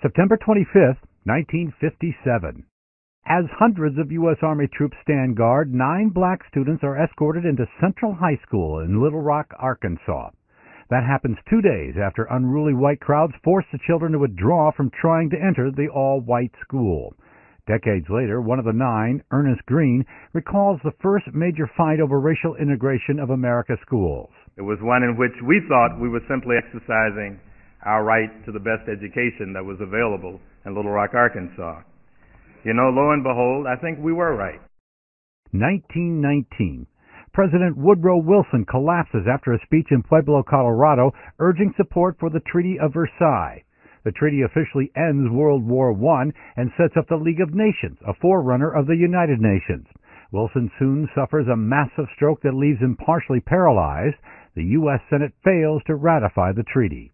September 25th, 1957. As hundreds of U.S. Army troops stand guard, 9 black students are escorted into Central High School in Little Rock, Arkansas. That happens 2 days after unruly white crowds forced the children to withdraw from trying to enter the all-white school. Decades later, one of the 9, Ernest Green, recalls the first major fight over racial integration of America's schools. It was one in which we thought we were simply exercising our right to the best education that was available in Little Rock, Arkansas. You know, lo and behold, I think we were right. 1919. President Woodrow Wilson collapses after a speech in Pueblo, Colorado, urging support for the Treaty of Versailles. The treaty officially ends World War I and sets up the League of Nations, a forerunner of the United Nations. Wilson soon suffers a massive stroke that leaves him partially paralyzed. The U.S. Senate fails to ratify the treaty.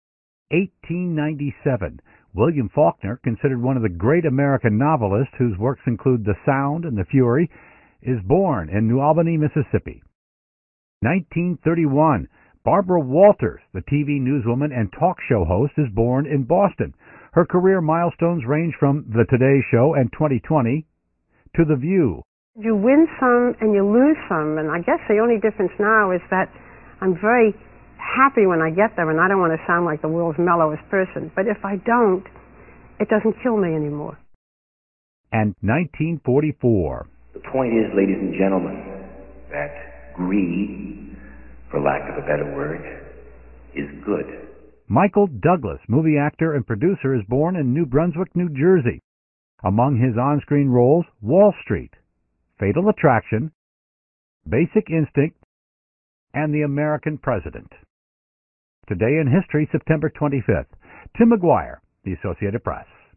1897. William Faulkner, considered one of the great American novelists whose works include The Sound and The Fury, is born in New Albany, Mississippi. 1931. Barbara Walters, the TV newswoman and talk show host, is born in Boston. Her career milestones range from The Today Show and 2020 to The View. You win some and you lose some, and I guess the only difference now is that I'm very happy when I get there, and I don't want to sound like the world's mellowest person, but if I don't, it doesn't kill me anymore. And 1944. The point is, ladies and gentlemen, that greed, for lack of a better word, is good. Michael Douglas, movie actor and producer, is born in New Brunswick, New Jersey. Among his on-screen roles, Wall Street, Fatal Attraction, Basic Instinct, and The American President. Today in History, September 25th. Tim McGuire, The Associated Press.